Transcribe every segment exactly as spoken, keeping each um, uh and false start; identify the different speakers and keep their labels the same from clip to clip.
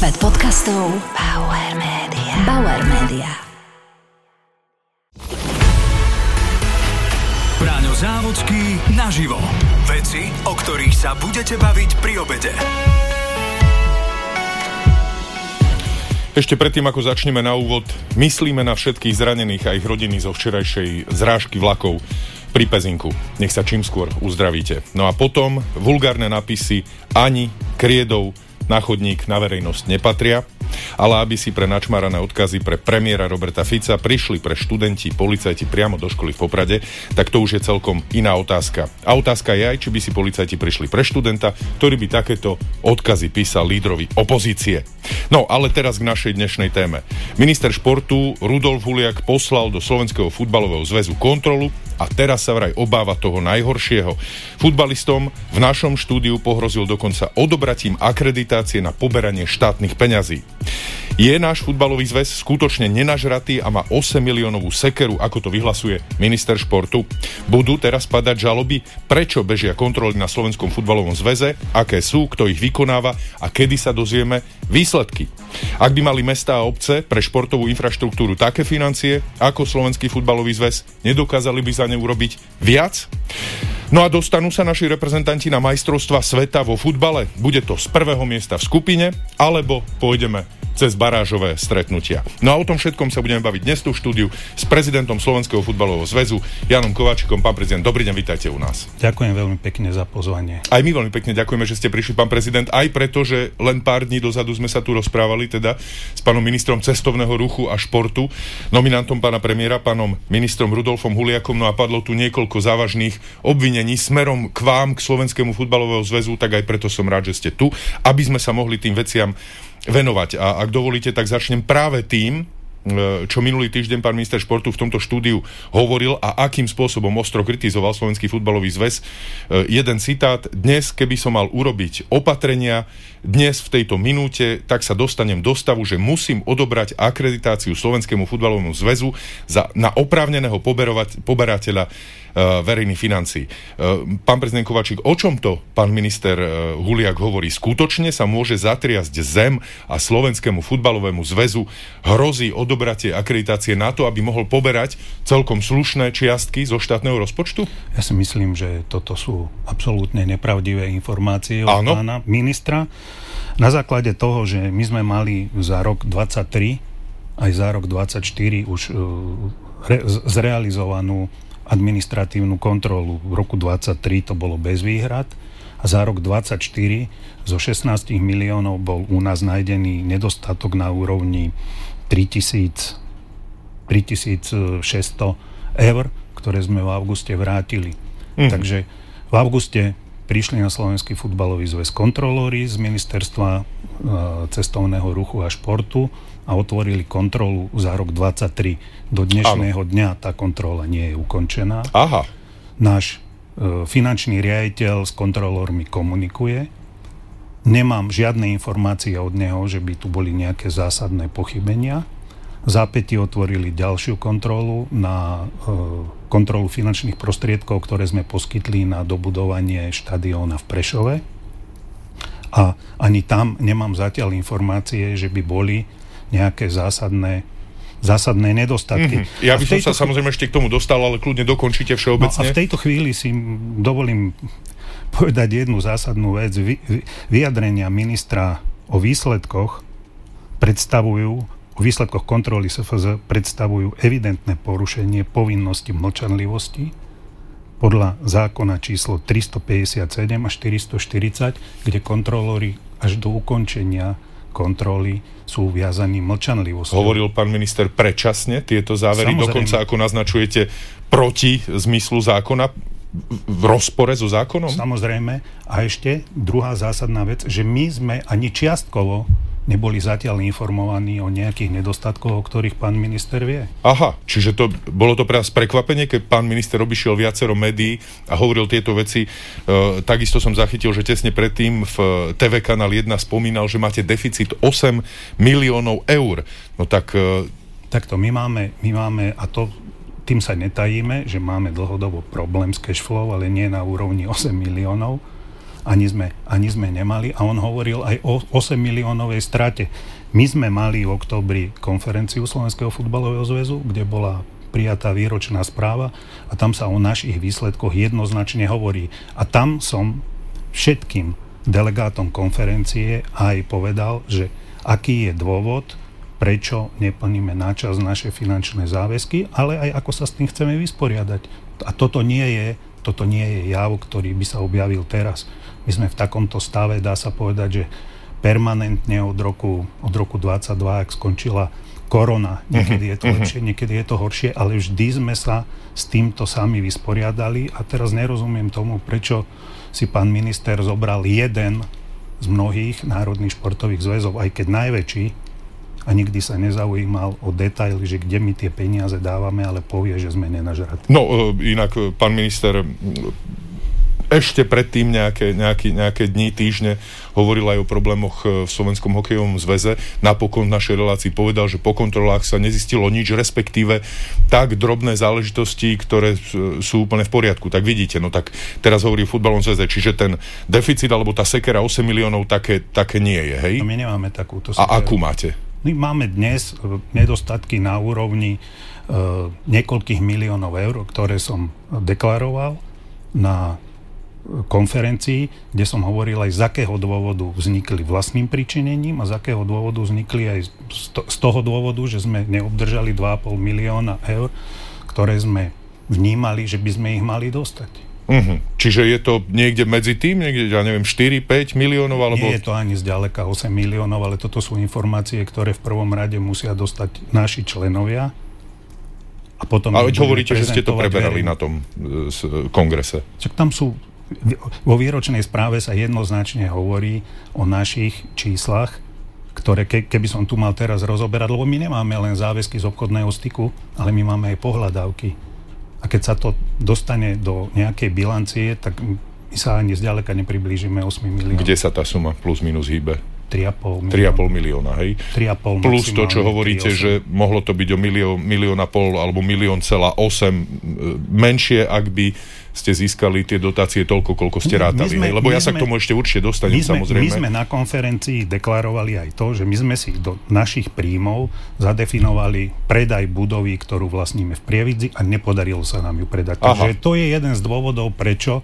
Speaker 1: Svet podcastov Bauer Media. Bauer Media.
Speaker 2: Braňo Závodský naživo. Veci, o ktorých sa budete baviť pri obede.
Speaker 3: Ešte predtým, ako začneme na úvod, myslíme na všetkých zranených a ich rodiny zo včerajšej zrážky vlakov pri Pezinku. Nech sa čím skôr uzdravíte. No a potom vulgárne nápisy ani kriedou na chodník na verejnosť nepatria, ale aby si pre načmárané odkazy pre premiéra Roberta Fica prišli pre študenti, policajti priamo do školy v Poprade, tak to už je celkom iná otázka. A otázka je aj, či by si policajti prišli pre študenta, ktorý by takéto odkazy písal lídrovi opozície. No, ale teraz k našej dnešnej téme. Minister športu Rudolf Huliak poslal do Slovenského futbalového zväzu kontrolu a teraz sa vraj obáva toho najhoršieho. Futbalistom v našom štúdiu pohrozil dokonca odobratím akreditácie na poberanie štátnych peňazí. Je náš futbalový zväz skutočne nenažratý a má osem miliónovú sekeru, ako to vyhlasuje minister športu? Budú teraz padať žaloby? Prečo bežia kontroly na Slovenskom futbalovom zväze? Aké sú? Kto ich vykonáva? A kedy sa dozvieme výsledky? Ak by mali mestá a obce pre športovú infraštruktúru také financie ako Slovenský futbalový zväz, nedokázali by za ne urobiť viac? No a dostanú sa naši reprezentanti na majstrovstvá sveta vo futbale? Bude to z prvého miesta v skupine, alebo pôjdeme cez barážové stretnutia? No a o tom všetkom sa budeme baviť dnes tu v štúdiu s prezidentom Slovenského futbalového zväzu Jánom Kováčikom. Pán prezident, dobrý deň, vítajte u nás.
Speaker 4: Ďakujem veľmi pekne za pozvanie.
Speaker 3: Aj my veľmi pekne ďakujeme, že ste prišli, pán prezident, aj preto, že len pár dní dozadu sme sa tu rozprávali teda s pánom ministrom cestovného ruchu a športu, nominantom pána premiéra, pánom ministrom Rudolfom Huliakom, no a padlo tu niekoľko závažných obvinení smerom k vám, k Slovenskému futbalového zväzu, tak aj preto som rád, že ste tu, aby sme sa mohli tým veciam venovať. A ak dovolíte, tak začnem práve tým, čo minulý týždeň pán minister športu v tomto štúdiu hovoril a akým spôsobom ostro kritizoval Slovenský futbalový zväz. Jeden citát: dnes, keby som mal urobiť opatrenia, dnes v tejto minúte, tak sa dostanem do stavu, že musím odobrať akreditáciu Slovenskému futbalovému zväzu za, na oprávneného poberateľa uh, verejných financií. Uh, pán prezident Kováčik, o čom to pán minister uh, Huliak hovorí? Skutočne sa môže zatriasť zem a Slovenskému futbalovému zväzu hrozí odobratie akreditácie na to, aby mohol poberať celkom slušné čiastky zo štátneho rozpočtu?
Speaker 4: Ja si myslím, že toto sú absolútne nepravdivé informácie od
Speaker 3: Áno.
Speaker 4: pána ministra. Na základe toho, že my sme mali za rok dvadsaťtri aj za rok dvadsaťštyri už re, zrealizovanú administratívnu kontrolu. V roku dvadsaťtri to bolo bez výhrad a za rok dvadsaťštyri zo šestnásť miliónov bol u nás nájdený nedostatok na úrovni tritisícšesťsto eur, ktoré sme v auguste vrátili. Mm. Takže v auguste prišli na Slovenský futbalový zväz kontrolóri z ministerstva e, cestovného ruchu a športu a otvorili kontrolu za rok dvadsaťtri. Do dnešného Áno. dňa tá kontrola nie je ukončená.
Speaker 3: Aha.
Speaker 4: Náš e, finančný riaditeľ s kontrolórmi komunikuje. Nemám žiadne informácie od neho, že by tu boli nejaké zásadné pochybenia. V zápätí otvorili ďalšiu kontrolu na e, kontrolu finančných prostriedkov, ktoré sme poskytli na dobudovanie štadióna v Prešove. A ani tam nemám zatiaľ informácie, že by boli nejaké zásadné, zásadné nedostatky.
Speaker 3: Mm-hmm. Ja by som sa chvíli... samozrejme ešte k tomu dostal, ale kľudne dokončite všeobecne.
Speaker 4: No a v tejto chvíli si dovolím povedať jednu zásadnú vec. Vy, vyjadrenia ministra o výsledkoch predstavujú O výsledkoch kontroly es ef zet predstavujú evidentné porušenie povinnosti mlčanlivosti podľa zákona číslo tristopäťdesiatsedem a štyristoštyridsať, kde kontrolóri až do ukončenia kontroly sú viazaní mlčanlivosťou.
Speaker 3: Hovoril pán minister predčasne tieto závery, Samozrejme. Dokonca ako naznačujete proti zmyslu zákona, v rozpore so zákonom?
Speaker 4: Samozrejme. A ešte druhá zásadná vec, že my sme ani čiastkovo neboli zatiaľ informovaní o nejakých nedostatkoch, o ktorých pán minister vie.
Speaker 3: Aha, čiže to bolo to pre vás prekvapenie, keď pán minister obišiel viacero médií a hovoril tieto veci. E, takisto som zachytil, že tesne predtým v té vé kanál jeden spomínal, že máte deficit osem miliónov eur. No tak... E...
Speaker 4: Takto, my máme, my máme, a to tým sa netajíme, že máme dlhodobo problém s cashflow, ale nie na úrovni osem miliónov. ani sme, ani sme nemali. A on hovoril aj o osem miliónovej strate. My sme mali v októbri konferenciu Slovenského futbalového zväzu, kde bola prijatá výročná správa a tam sa o našich výsledkoch jednoznačne hovorí. A tam som všetkým delegátom konferencie aj povedal, že aký je dôvod, prečo neplníme načas naše finančné záväzky, ale aj ako sa s tým chceme vysporiadať. A toto nie je Toto nie je jav, ktorý by sa objavil teraz. My sme v takomto stave, dá sa povedať, že permanentne od roku, od roku dvadsaťdva, ak skončila korona. Niekedy je to lepšie, niekedy je to horšie, ale vždy sme sa s týmto sami vysporiadali a teraz nerozumiem tomu, prečo si pán minister zobral jeden z mnohých národných športových zväzov, aj keď najväčší, a nikdy sa nezaujímal o detaily, že kde my tie peniaze dávame, ale povie, že sme nenažratí.
Speaker 3: No, inak pán minister ešte predtým nejaké, nejaké, nejaké dni, týždne hovoril aj o problémoch v Slovenskom hokejovom zväze. Napokon v našej relácii povedal, že po kontrolách sa nezistilo nič, respektíve tak drobné záležitosti, ktoré sú úplne v poriadku. Tak vidíte, no tak teraz hovorí o futbalovom zväze, čiže ten deficit alebo tá sekera osem miliónov také, také nie je, hej?
Speaker 4: No my nemáme takúto sekeru.
Speaker 3: A akú máte?
Speaker 4: My máme dnes nedostatky na úrovni e, niekoľkých miliónov eur, ktoré som deklaroval na konferencii, kde som hovoril aj z akého dôvodu vznikli vlastným pričinením a z akého dôvodu vznikli aj z toho dôvodu, že sme neobdržali dva a pol milióna eur, ktoré sme vnímali, že by sme ich mali dostať.
Speaker 3: Uh-huh. Čiže je to niekde medzi tým, niekde, ja neviem, štyri päť miliónov? Alebo...
Speaker 4: Nie je to ani zďaleka osem miliónov, ale toto sú informácie, ktoré v prvom rade musia dostať naši členovia. A potom
Speaker 3: ale hovoríte, že ste to preberali verejne na tom uh, kongrese.
Speaker 4: Čak tam sú, vo výročnej správe sa jednoznačne hovorí o našich číslach, ktoré ke, keby som tu mal teraz rozoberať, lebo my nemáme len záväzky z obchodného styku, ale my máme aj pohľadávky. A keď sa to dostane do nejakej bilancie, tak my sa ani zďaleka nepriblížime osem miliónov.
Speaker 3: Kde sa tá suma plus minus hýbe?
Speaker 4: tri a pol milióna.
Speaker 3: tri a pol milióna, hej?
Speaker 4: tri a pol
Speaker 3: plus to, čo hovoríte, že mohlo to byť o milión, milión a pol alebo milión celá osem menšie, ak by ste získali tie dotácie toľko, koľko ste rátali. Sme, Lebo ja sa sme, k tomu ešte určite dostanem, my sme, samozrejme.
Speaker 4: My sme na konferencii deklarovali aj to, že my sme si do našich príjmov zadefinovali predaj budovy, ktorú vlastníme v Prievidzi a nepodarilo sa nám ju predať. Aha. Takže to je jeden z dôvodov, prečo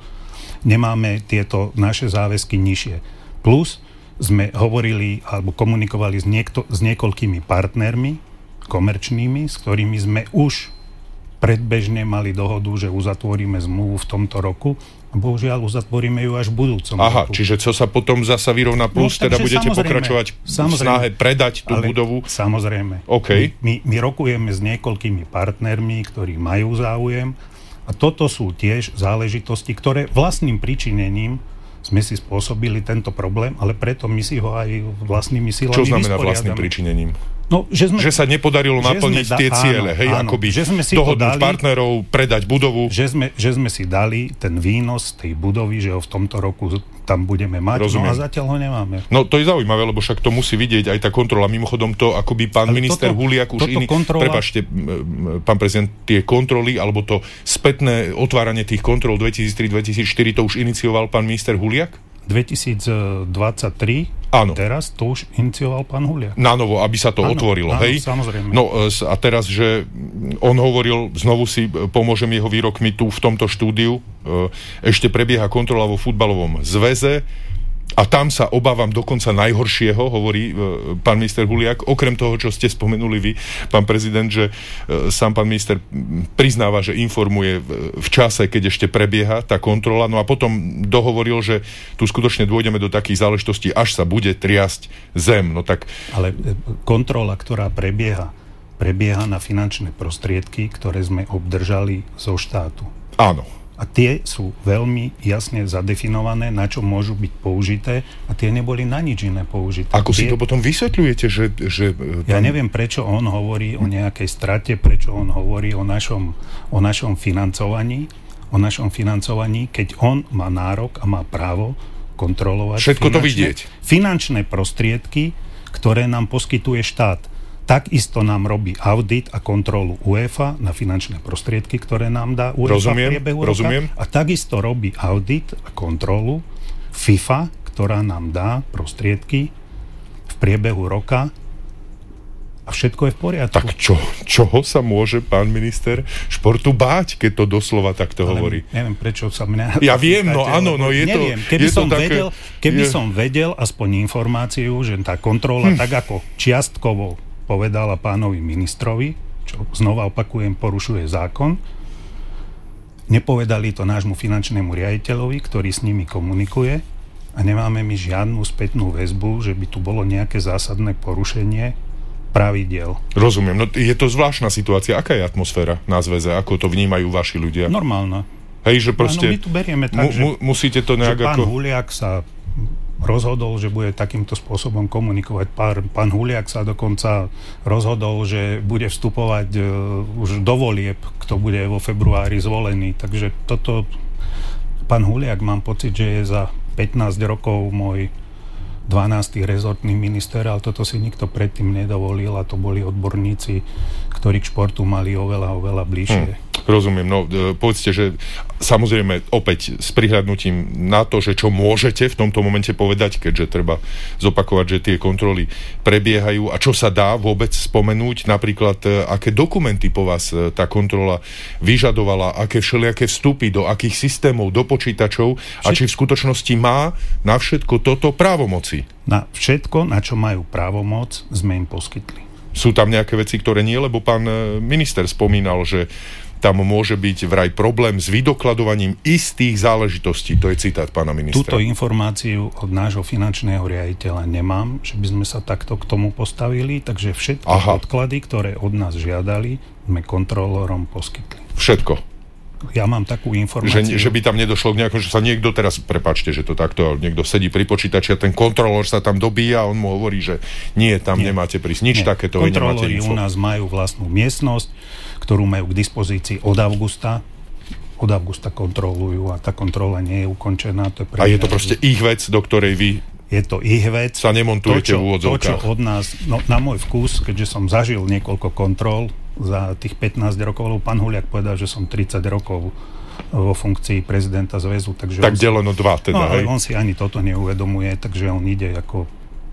Speaker 4: nemáme tieto naše záväzky nižšie. Plus sme hovorili alebo komunikovali s, niekto, s niekoľkými partnermi komerčnými, s ktorými sme už predbežne mali dohodu, že uzatvoríme zmluvu v tomto roku a bohužiaľ uzatvoríme ju až v budúcom
Speaker 3: Aha,
Speaker 4: roku.
Speaker 3: čiže co sa potom zasa vyrovná plus, no, teda budete pokračovať v snahe predať tú
Speaker 4: ale,
Speaker 3: budovu?
Speaker 4: Samozrejme.
Speaker 3: Okay.
Speaker 4: My, my rokujeme s niekoľkými partnermi, ktorí majú záujem a toto sú tiež záležitosti, ktoré vlastným pričinením sme si spôsobili tento problém, ale preto my si ho aj vlastnými silami
Speaker 3: vysporiadame. Čo znamená
Speaker 4: vysporiadame.
Speaker 3: Vlastným pričinením?
Speaker 4: No, že, sme,
Speaker 3: že sa nepodarilo naplniť da, tie ciele, áno, hej, áno, akoby dohodnúť dali, partnerov, predať budovu.
Speaker 4: Že sme, že sme si dali ten výnos tej budovy, že ho v tomto roku tam budeme mať, Rozumiem. no a zatiaľ ho nemáme.
Speaker 3: No to je zaujímavé, lebo však to musí vidieť aj tá kontrola. Mimochodom to, akoby pán Ale minister toto, Huliak už iný... Kontrola... Prepáčte, pán prezident, tie kontroly, alebo to spätné otváranie tých kontrol dvetisíctri dvetisícštyri, to už inicioval pán minister Huliak?
Speaker 4: dvetisícdvadsaťtri, áno. Teraz to už inicioval pán Huliak.
Speaker 3: Na novo, aby sa to áno, otvorilo,
Speaker 4: áno,
Speaker 3: hej?
Speaker 4: Samozrejme.
Speaker 3: No a teraz, že on hovoril, znovu si pomôžem jeho výrokmi tu v tomto štúdiu, ešte prebieha kontrola vo futbalovom zväze a tam sa obávam dokonca najhoršieho, hovorí e, pán minister Huliak, okrem toho, čo ste spomenuli vy, pán prezident, že e, sám pán minister priznáva, že informuje v, v čase, keď ešte prebieha tá kontrola, no a potom dohovoril, že tu skutočne dôjdeme do takých záležitostí, až sa bude triasť zem, no tak...
Speaker 4: Ale kontrola, ktorá prebieha, prebieha na finančné prostriedky, ktoré sme obdržali zo štátu.
Speaker 3: Áno.
Speaker 4: A tie sú veľmi jasne zadefinované, na čo môžu byť použité a tie neboli na nič iné použité.
Speaker 3: Ako
Speaker 4: tie...
Speaker 3: si to potom vysvetľujete, že... že
Speaker 4: ja
Speaker 3: tam...
Speaker 4: neviem, prečo on hovorí o nejakej strate, prečo on hovorí o našom, o našom financovaní, o našom financovaní, keď on má nárok a má právo kontrolovať
Speaker 3: všetko
Speaker 4: finančné,
Speaker 3: to vidieť.
Speaker 4: finančné prostriedky, ktoré nám poskytuje štát. Takisto nám robí audit a kontrolu UEFA na finančné prostriedky, ktoré nám dá UEFA
Speaker 3: rozumiem,
Speaker 4: v priebehu
Speaker 3: rozumiem.
Speaker 4: roka. A takisto robí audit a kontrolu FIFA, ktorá nám dá prostriedky v priebehu roka a všetko je v poriadku.
Speaker 3: Tak čo, čoho sa môže pán minister športu báť, keď to doslova takto
Speaker 4: Ale
Speaker 3: hovorí?
Speaker 4: Neviem, prečo sa mňa...
Speaker 3: Ja viem, no áno, no je
Speaker 4: neviem.
Speaker 3: to...
Speaker 4: Keby,
Speaker 3: je
Speaker 4: som,
Speaker 3: to také,
Speaker 4: vedel, keby
Speaker 3: je...
Speaker 4: som vedel aspoň informáciu, že tá kontrola, hm. tak ako čiastkovo povedala pánovi ministrovi, čo znova opakujem, porušuje zákon, nepovedali to nášmu finančnému riaditeľovi, ktorý s nimi komunikuje a nemáme my žiadnu spätnú väzbu, že by tu bolo nejaké zásadné porušenie pravidiel.
Speaker 3: Rozumiem, no je to zvláštna situácia. Aká je atmosféra na zväze? Ako to vnímajú vaši ľudia?
Speaker 4: Normálna.
Speaker 3: Hej, že proste...
Speaker 4: No, my tu berieme tak, mu,
Speaker 3: že, mu, musíte to nejak
Speaker 4: že pán
Speaker 3: ako...
Speaker 4: Huliak sa rozhodol, že bude takýmto spôsobom komunikovať. Pán, pán Huliak sa dokonca rozhodol, že bude vstupovať uh, už do volieb, kto bude vo februári zvolený. Takže toto... Pán Huliak, mám pocit, že je za pätnásť rokov môj dvanásty rezortný minister, ale toto si nikto predtým nedovolil a to boli odborníci, ktorí k športu mali oveľa, oveľa bližšie. Hmm,
Speaker 3: rozumiem, no povedzte, že samozrejme opäť s prihľadnutím na to, že čo môžete v tomto momente povedať, keďže treba zopakovať, že tie kontroly prebiehajú a čo sa dá vôbec spomenúť, napríklad aké dokumenty po vás tá kontrola vyžadovala, aké všelijaké vstupy, do akých systémov, do počítačov a či v skutočnosti má na všetko toto právomoci.
Speaker 4: Na všetko, na čo majú právomoc, sme im poskytli.
Speaker 3: Sú tam nejaké veci, ktoré nie, lebo pán minister spomínal, že tam môže byť vraj problém s vydokladovaním istých záležitostí. To je citát pána ministra.
Speaker 4: Túto informáciu od nášho finančného riaditeľa nemám, že by sme sa takto k tomu postavili, takže všetky Aha. podklady, ktoré od nás žiadali, sme kontrolórom poskytli.
Speaker 3: Všetko?
Speaker 4: Ja mám takú informáciu.
Speaker 3: Že, že by tam nedošlo k nejakom, že sa niekto teraz, prepáčte, že to takto, niekto sedí pri počítači a ten kontrolór sa tam dobíja a on mu hovorí, že nie, tam nie. nemáte prísť, nič nie. takéto, nemáte info.
Speaker 4: Kontrolóri u nás majú vlastnú miestnosť, ktorú majú k dispozícii od augusta. Od augusta kontrolujú a tá kontrola nie je ukončená. To je
Speaker 3: a je to proste ich vec, do ktorej vy
Speaker 4: je to ich vec.
Speaker 3: Sa nemontujete v úvodzovkách.
Speaker 4: To, čo od nás, no, na môj vkus, keďže som zažil niekoľko kontrol za tých pätnásť rokov, lebo pán Huliak povedal, že som tridsať rokov vo funkcii prezidenta zväzu. Takže
Speaker 3: tak
Speaker 4: si,
Speaker 3: deleno dva teda,
Speaker 4: no,
Speaker 3: hej?
Speaker 4: ale on si ani toto neuvedomuje, takže on ide ako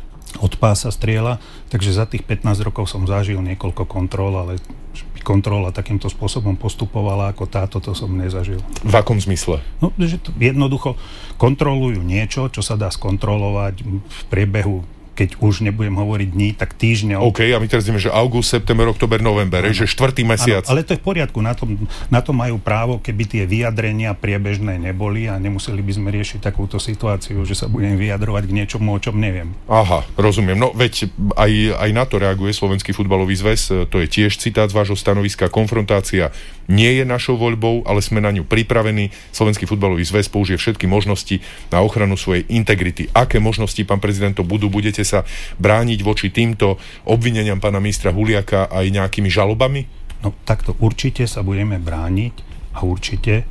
Speaker 4: od pása strieľa. Takže za tých pätnásť rokov som zažil niekoľko kontrol, ale kontrola takýmto spôsobom postupovala ako táto, to som nezažil.
Speaker 3: V akom zmysle?
Speaker 4: No, že to jednoducho kontrolujú niečo, čo sa dá skontrolovať v priebehu, keď už nebudem hovoriť dní, tak týždňov.
Speaker 3: OK, a my teraz vieme, že august, september, október, november, ano. že štvrtý mesiac.
Speaker 4: Ano, ale to je v poriadku, na to, na to majú právo, keby tie vyjadrenia priebežné neboli a nemuseli by sme riešiť takúto situáciu, že sa budem vyjadrovať k niečomu, o čom neviem.
Speaker 3: Aha, rozumiem. No veď aj, aj na to reaguje Slovenský futbalový zväz, to je tiež citát z vášho stanoviska, konfrontácia nie je našou voľbou, ale sme na ňu pripravení. Slovenský futbalový zväz použije všetky možnosti na ochranu svojej integrity. Aké možnosti, pán prezident, to budú? Budete sa brániť voči týmto obvineniam pána ministra Huliaka aj nejakými žalobami?
Speaker 4: No takto určite sa budeme brániť a určite e,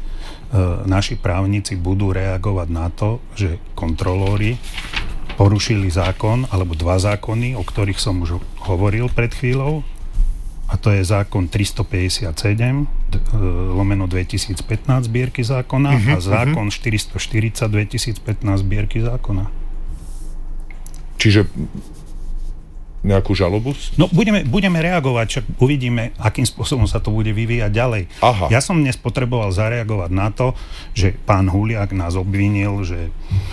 Speaker 4: naši právnici budú reagovať na to, že kontrolóri porušili zákon, alebo dva zákony, o ktorých som už hovoril pred chvíľou, a to je zákon tristopäťdesiatsedem lomeno dvetisícpätnásť zbierky zákona uh-huh, a zákon uh-huh. štyristoštyridsať dvetisícpätnásť zbierky zákona.
Speaker 3: Čiže nejakú žalobu?
Speaker 4: No budeme, budeme reagovať, však uvidíme, akým spôsobom sa to bude vyvíjať ďalej.
Speaker 3: Aha.
Speaker 4: Ja som dnes potreboval zareagovať na to, že pán Huliak nás obvinil, že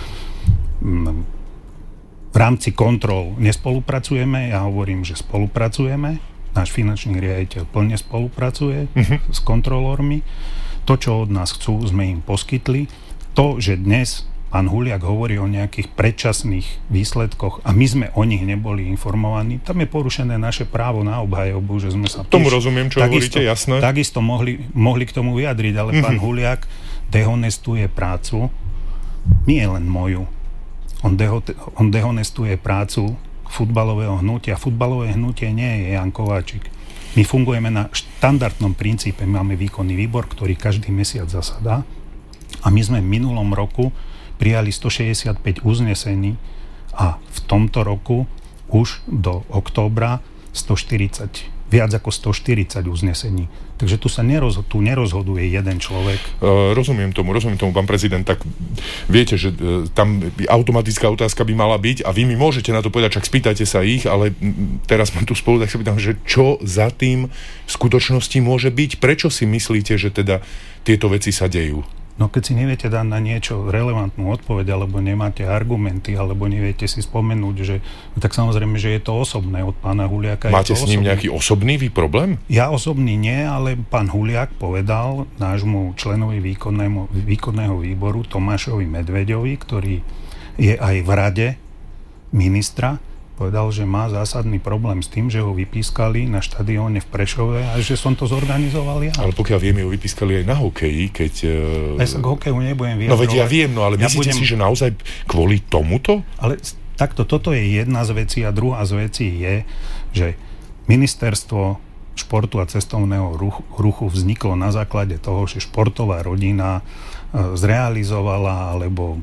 Speaker 4: v rámci kontrol nespolupracujeme. Ja hovorím, že spolupracujeme. Náš finančný riaditeľ plne spolupracuje uh-huh. s kontrolórmi. To, čo od nás chcú, sme im poskytli. To, že dnes pán Huliak hovorí o nejakých predčasných výsledkoch a my sme o nich neboli informovaní, tam je porušené naše právo na obhajobu, že sme sa...
Speaker 3: Tomu tiež, rozumiem, čo takisto, hovoríte, jasné.
Speaker 4: Takisto mohli, mohli k tomu vyjadriť, ale uh-huh. pán Huliak dehonestuje prácu, nie len moju. On, deho, on dehonestuje prácu futbalového hnutia. Futbalové hnutie nie je Jan Kováčik. My fungujeme na štandardnom princípe. Máme výkonný výbor, ktorý každý mesiac zasadá a my sme v minulom roku prijali stošesťdesiatpäť uznesení a v tomto roku už do októbra stoštyridsať viac ako stoštyridsať uznesení. Takže tu sa neroz, tu nerozhoduje jeden človek.
Speaker 3: Uh, rozumiem tomu, rozumiem tomu, pán prezident, tak viete, že uh, tam automatická otázka by mala byť a vy mi môžete na to povedať, čak spýtajte sa ich, ale m, teraz mám tu spolu, tak sa pýtam, že čo za tým v skutočnosti môže byť? Prečo si myslíte, že teda tieto veci sa dejú?
Speaker 4: No keď si neviete dať na niečo relevantnú odpoveď, alebo nemáte argumenty, alebo neviete si spomenúť, že tak samozrejme, že je to osobné od pána Huliaka.
Speaker 3: Máte s ním
Speaker 4: osobný.
Speaker 3: nejaký osobný vy problém?
Speaker 4: Ja osobný nie, ale pán Huliak povedal nášmu členovi výkonného výboru Tomášovi Medveďovi, ktorý je aj v rade ministra, povedal, že má zásadný problém s tým, že ho vypískali na štadióne v Prešove a že som to zorganizoval ja.
Speaker 3: Ale pokiaľ viem, ho vypískali aj na hokeji, keď...
Speaker 4: Ja sa k hokeju nebudem vyjadrovať.
Speaker 3: No veď ja viem, no ale
Speaker 4: ja
Speaker 3: myslíte
Speaker 4: budem...
Speaker 3: si, že naozaj kvôli tomuto?
Speaker 4: Ale takto, toto je jedna z vecí a druhá z vecí je, že ministerstvo športu a cestovného ruchu, ruchu vzniklo na základe toho, že športová rodina zrealizovala alebo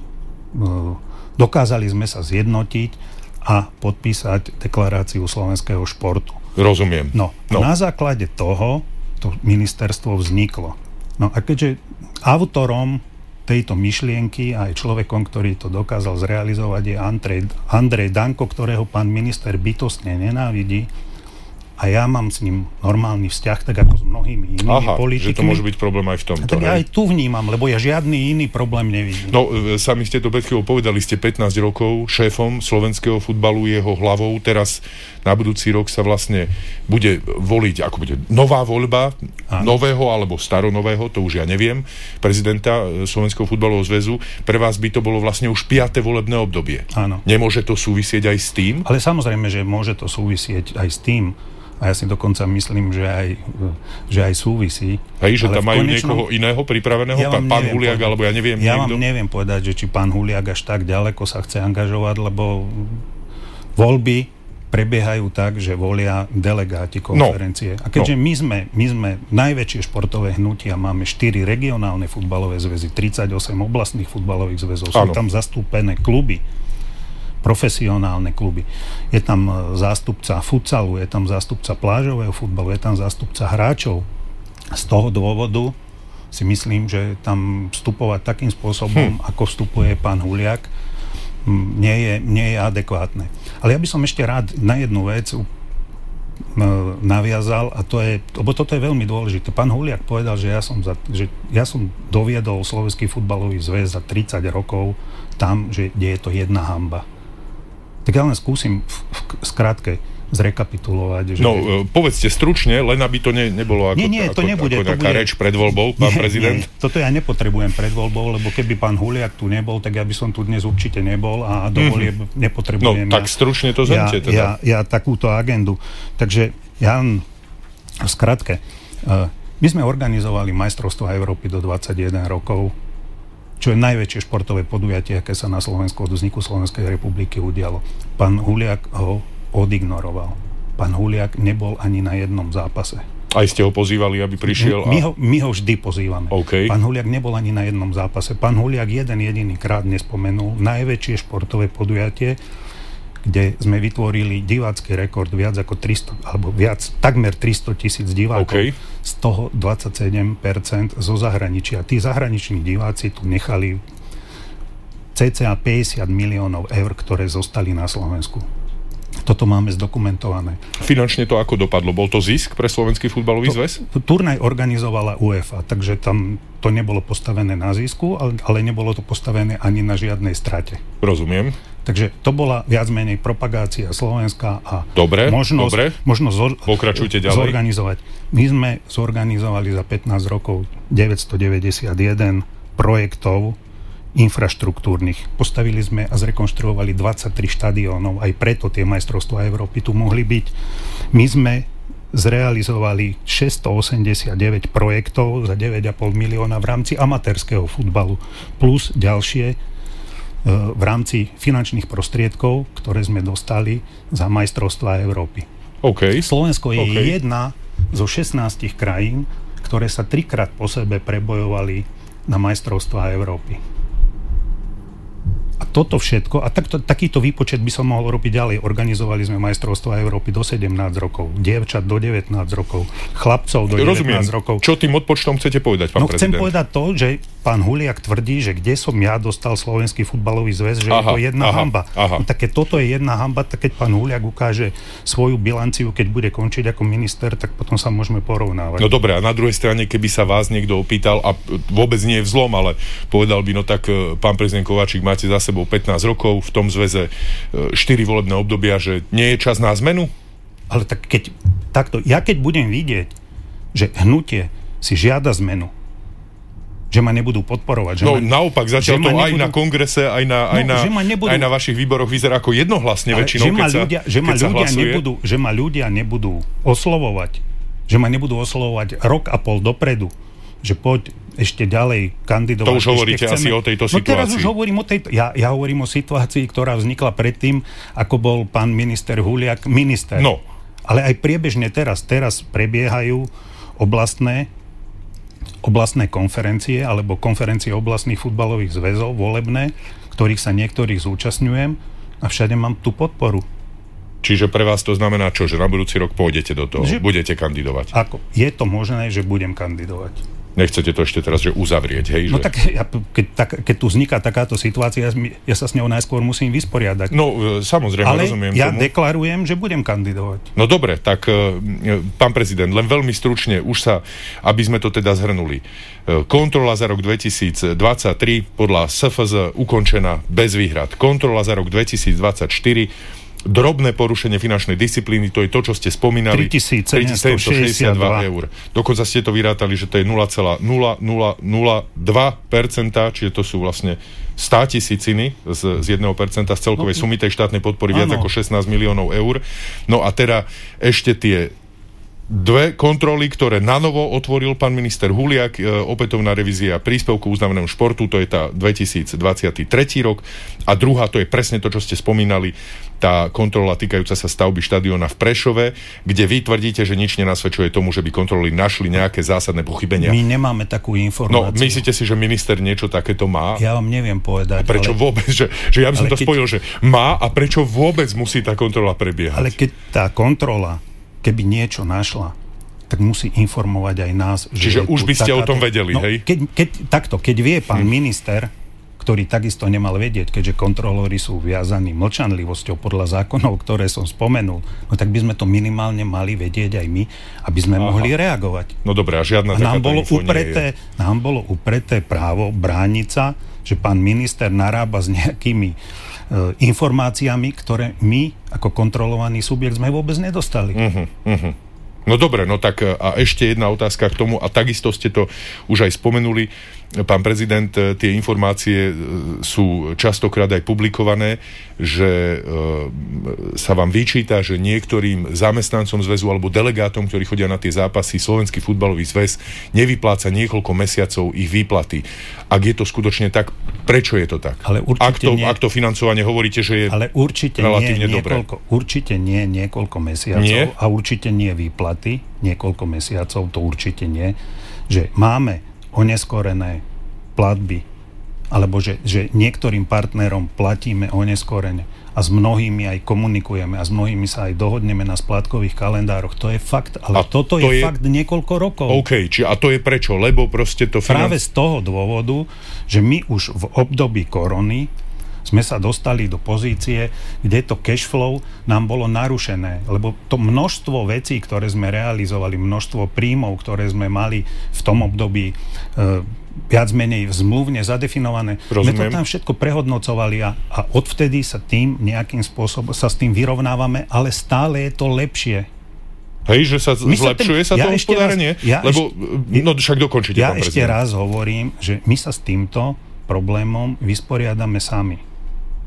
Speaker 4: dokázali sme sa zjednotiť a podpísať deklaráciu slovenského športu.
Speaker 3: Rozumiem.
Speaker 4: No, no. Na základe toho to ministerstvo vzniklo. No a keďže autorom tejto myšlienky aj človekom, ktorý to dokázal zrealizovať je Andrej, Andrej Danko, ktorého pán minister bytostne nenávidí, a ja mám s ním normálny vzťah, tak ako s mnohými inými
Speaker 3: Aha,
Speaker 4: politikmi.
Speaker 3: Že to môže byť problém aj v tomto.
Speaker 4: Tak ja aj tu vnímam, lebo ja žiadny iný problém nevidím.
Speaker 3: No, sami ste to pred chvíľou povedali, ste pätnásť rokov šéfom slovenského futbalu, jeho hlavou. Teraz na budúci rok sa vlastne bude voliť, ako bude nová voľba, Áno. nového alebo staronového, to už ja neviem, prezidenta Slovenského futbalového zväzu. Pre vás by to bolo vlastne už piate volebné obdobie.
Speaker 4: Áno.
Speaker 3: Nemôže to súvisieť aj s tým?
Speaker 4: Ale samozrejme, že môže to súvisieť aj s tým. A ja si dokonca myslím, že aj, že aj súvisí.
Speaker 3: Hej, že tam majú
Speaker 4: konečnom...
Speaker 3: niekoho iného pripraveného?
Speaker 4: Ja
Speaker 3: pán pán Huliak,
Speaker 4: povedať,
Speaker 3: alebo ja neviem.
Speaker 4: Ja
Speaker 3: niekto?
Speaker 4: vám neviem povedať, že či pán Huliak až tak ďaleko sa chce angažovať, lebo voľby prebiehajú tak, že volia delegáti konferencie. No, a keďže no. my, sme, my sme najväčšie športové hnutia, máme štyri regionálne futbalové zväzy, tridsaťosem oblastných futbalových zväzov, sú tam zastúpené kluby, profesionálne kluby. Je tam zástupca futsalu, je tam zástupca plážového futbalu, je tam zástupca hráčov. Z toho dôvodu si myslím, že tam vstupovať takým spôsobom, hm. ako vstupuje pán Huliak, nie je, nie je adekvátne. Ale ja by som ešte rád na jednu vec naviazal, a to je, lebo toto je veľmi dôležité. Pán Huliak povedal, že ja som, za, že ja som doviedol Slovenský futbalový zväz za tridsať rokov tam, že kde je to jedna hanba. Tak ja len skúsim v, v skrátke zrekapitulovať. Že...
Speaker 3: No, povedzte stručne, len aby to ne, nebolo ako,
Speaker 4: nie, nie, to
Speaker 3: ako,
Speaker 4: nebude,
Speaker 3: ako nejaká
Speaker 4: to bude...
Speaker 3: reč pred voľbou, pán
Speaker 4: nie,
Speaker 3: prezident.
Speaker 4: Nie, toto ja nepotrebujem pred voľbou, lebo keby pán Huliak tu nebol, tak ja by som tu dnes určite nebol a do volieb mm-hmm. nepotrebujem.
Speaker 3: No, tak
Speaker 4: ja,
Speaker 3: stručne to zhrňte
Speaker 4: ja,
Speaker 3: teda.
Speaker 4: Ja, ja takúto agendu. Takže ja v skratke, my sme organizovali majstrovstvá Európy do dvadsaťjeden rokov, čo je najväčšie športové podujatie, aké sa na Slovensku od vzniku Slovenskej republiky udialo. Pán Huliak ho odignoroval. Pán Huliak nebol ani na jednom zápase.
Speaker 3: Aj ste ho pozývali, aby prišiel? A...
Speaker 4: My, ho, my ho vždy pozývame.
Speaker 3: Okay.
Speaker 4: Pán Huliak nebol ani na jednom zápase. Pán Huliak jeden jediný krát nespomenul najväčšie športové podujatie, kde sme vytvorili divácky rekord viac ako tristo, alebo viac, takmer tristo tisíc divákov.
Speaker 3: Okay.
Speaker 4: Z toho dvadsaťsedem percent zo zahraničia. Tí zahraniční diváci tu nechali cca päťdesiat miliónov eur, ktoré zostali na Slovensku. Toto máme zdokumentované.
Speaker 3: Finančne to ako dopadlo? Bol to zisk pre Slovenský futbalový zväz?
Speaker 4: Turnaj organizovala UEFA, takže tam to nebolo postavené na zisku, ale, ale nebolo to postavené ani na žiadnej strate.
Speaker 3: Rozumiem.
Speaker 4: Takže to bola viac menej propagácia Slovenska a
Speaker 3: dobre,
Speaker 4: možnosť,
Speaker 3: dobre.
Speaker 4: možnosť zor-
Speaker 3: Pokračujte ďalej.
Speaker 4: zorganizovať. My sme zorganizovali za pätnásť rokov deväťstodeväťdesiatjeden projektov infraštruktúrnych. Postavili sme a zrekonštruovali dvadsaťtri štadiónov, aj preto tie majstrovstvá Európy tu mohli byť. My sme zrealizovali šesťstoosemdesiatdeväť projektov za deväť a pol milióna v rámci amatérskeho futbalu, plus ďalšie v rámci finančných prostriedkov, ktoré sme dostali za majstrovstvá Európy.
Speaker 3: Okay.
Speaker 4: Slovensko je
Speaker 3: okay.
Speaker 4: jedna zo šestnástich krajín, ktoré sa trikrát po sebe prebojovali na majstrovstvá Európy. A toto všetko, a takto, takýto výpočet by som mohol robiť ďalej. Organizovali sme majstrovstvá Európy do sedemnásť rokov, dievčat do devätnásť rokov, chlapcov do
Speaker 3: Rozumiem.
Speaker 4: devätnásť rokov.
Speaker 3: Čo tým odpočtom chcete povedať, pán
Speaker 4: no,
Speaker 3: prezident?
Speaker 4: Chcem povedať to, že pán Huliak tvrdí, že kde som ja dostal Slovenský futbalový zväz, že
Speaker 3: aha,
Speaker 4: je to jedna
Speaker 3: aha,
Speaker 4: hanba.
Speaker 3: aha.
Speaker 4: No, tak keď toto je jedna hanba, tak keď pán Huliak ukáže svoju bilanciu, keď bude končiť ako minister, tak potom sa môžeme porovnávať.
Speaker 3: No dobre, a na druhej strane, keby sa vás niekto opýtal, a vôbec nie je vzlom, ale povedal by, no tak pán prezident Kováčik, máte za sebou pätnásť rokov, v tom zväze štyri volebné obdobia, že nie je čas na zmenu?
Speaker 4: Ale tak keď, takto, ja keď budem vidieť, že hnutie si žiada zmenu, že ma nebudú podporovať. Že
Speaker 3: no
Speaker 4: ma,
Speaker 3: naopak, zatiaľ to nebudú, aj na kongrese, aj na, aj,
Speaker 4: no,
Speaker 3: na,
Speaker 4: nebudú,
Speaker 3: aj na vašich výboroch vyzerá ako jednohlasne väčšinou, keď sa, ľudia,
Speaker 4: že ma
Speaker 3: keď sa
Speaker 4: ľudia
Speaker 3: hlasuje.
Speaker 4: Nebudú, že ma ľudia nebudú oslovovať, že ma nebudú oslovovať rok a pol dopredu, že poď ešte ďalej kandidovať.
Speaker 3: To už hovoríte asi o tejto situácii.
Speaker 4: No teraz už hovorím o tejto... Ja, ja hovorím o situácii, ktorá vznikla predtým, ako bol pán minister Huliak minister.
Speaker 3: No.
Speaker 4: Ale aj priebežne teraz. Teraz prebiehajú oblastné oblastné konferencie alebo konferencie oblastných futbalových zväzov, volebné, ktorých sa niektorých zúčastňujem a všade mám tú podporu.
Speaker 3: Čiže pre vás to znamená čo? Že na budúci rok pôjdete do toho? Že... Budete kandidovať?
Speaker 4: Ako? Je to možné, že budem kandidovať.
Speaker 3: Nechcete to ešte teraz, že uzavrieť, hej?
Speaker 4: No
Speaker 3: že...
Speaker 4: tak, ja, keď, tak, keď tu vzniká takáto situácia, ja sa s ňou najskôr musím vysporiadať.
Speaker 3: No, samozrejme,
Speaker 4: ale
Speaker 3: rozumiem
Speaker 4: ja
Speaker 3: tomu.
Speaker 4: deklarujem, že budem kandidovať.
Speaker 3: No dobre, tak pán prezident, len veľmi stručne, už sa, aby sme to teda zhrnuli. Kontrola za rok dvetisícdvadsaťtri podľa es ef zet ukončená bez výhrad. Kontrola za rok dvetisícdvadsaťštyri drobné porušenie finančnej disciplíny, to je to, čo ste spomínali.
Speaker 4: tritisícsedemstošesťdesiatdva
Speaker 3: eur. Dokonca ste to vyrátali, že to je nula celá nula nula nula dva percenta, čiže to sú vlastne sto tisíciny z, z jedného percenta z celkovej sumy tej štátnej podpory, viac
Speaker 4: ano.
Speaker 3: ako šestnásť miliónov eur. No a teda ešte tie dve kontroly, ktoré nanovo otvoril pán minister Huliak, e, opätovná revízia príspevku uznávanému športu, to je tá dvetisícdvadsaťtri rok, a druhá, to je presne to, čo ste spomínali, tá kontrola týkajúca sa stavby štadióna v Prešove, kde vy tvrdíte, že nič nenasvedčuje tomu, že by kontroly našli nejaké zásadné pochybenia.
Speaker 4: My nemáme takú informáciu.
Speaker 3: No, myslíte si, že minister niečo takéto má?
Speaker 4: Ja vám neviem povedať.
Speaker 3: A prečo
Speaker 4: ale...
Speaker 3: vôbec? Že, že ja by som
Speaker 4: ale
Speaker 3: to
Speaker 4: keď...
Speaker 3: spojil, že má, a prečo vôbec musí tá kontrola prebiehať?
Speaker 4: Ale keď tá kontrola, keby niečo našla, tak musí informovať aj nás.
Speaker 3: Čiže už by ste
Speaker 4: takáto...
Speaker 3: o tom vedeli,
Speaker 4: no,
Speaker 3: hej?
Speaker 4: Keď, keď, takto, keď vie pán
Speaker 3: hm.
Speaker 4: minister, ktorý takisto nemal vedieť, keďže kontrolóri sú viazaní mlčanlivosťou podľa zákonov, ktoré som spomenul, no tak by sme to minimálne mali vedieť aj my, aby sme Aha. mohli reagovať.
Speaker 3: No dobré, a žiadna
Speaker 4: a nám
Speaker 3: takáto
Speaker 4: bolo
Speaker 3: info
Speaker 4: upreté,
Speaker 3: nie je.
Speaker 4: Nám bolo upreté právo brániť sa, že pán minister narába s nejakými e, informáciami, ktoré my, ako kontrolovaný subjekt, sme vôbec nedostali.
Speaker 3: Uh-huh, uh-huh. No dobre, no tak a ešte jedna otázka k tomu, a takisto ste to už aj spomenuli, pán prezident, tie informácie sú častokrát aj publikované, že e, sa vám vyčíta, že niektorým zamestnancom zväzu alebo delegátom, ktorí chodia na tie zápasy, Slovenský futbalový zväz nevypláca niekoľko mesiacov ich výplaty. Ak je to skutočne tak, prečo je to tak?
Speaker 4: Ale určite
Speaker 3: ak, to,
Speaker 4: nie,
Speaker 3: ak to financovanie hovoríte, že je
Speaker 4: ale určite
Speaker 3: relatívne
Speaker 4: nie,
Speaker 3: dobré.
Speaker 4: Niekoľko, určite nie niekoľko mesiacov
Speaker 3: nie?
Speaker 4: a určite nie výplaty niekoľko mesiacov, to určite nie. Že máme oneskorené platby, alebo že, že niektorým partnerom platíme oneskorene a s mnohými aj komunikujeme a s mnohými sa aj dohodneme na splátkových kalendároch. To je fakt, ale a toto to je, je fakt niekoľko rokov.
Speaker 3: OK, či a to je prečo? Lebo proste to... Finan...
Speaker 4: Práve z toho dôvodu, že my už v období korony sme sa dostali do pozície, kde to cash flow nám bolo narušené, lebo to množstvo vecí, ktoré sme realizovali, množstvo príjmov, ktoré sme mali v tom období e, viac menej zmluvne zadefinované,
Speaker 3: Rozumiem.
Speaker 4: sme to tam všetko prehodnocovali a, a odvtedy sa tým nejakým spôsobom sa s tým vyrovnávame, ale stále je to lepšie.
Speaker 3: Hej, že sa my zlepšuje sa, ten, sa ja to hospodárenie? Ja Lebo, ešte, no však dokončite,
Speaker 4: ja
Speaker 3: pán
Speaker 4: ešte
Speaker 3: prezident.
Speaker 4: raz hovorím, že my sa s týmto problémom vysporiadame sami.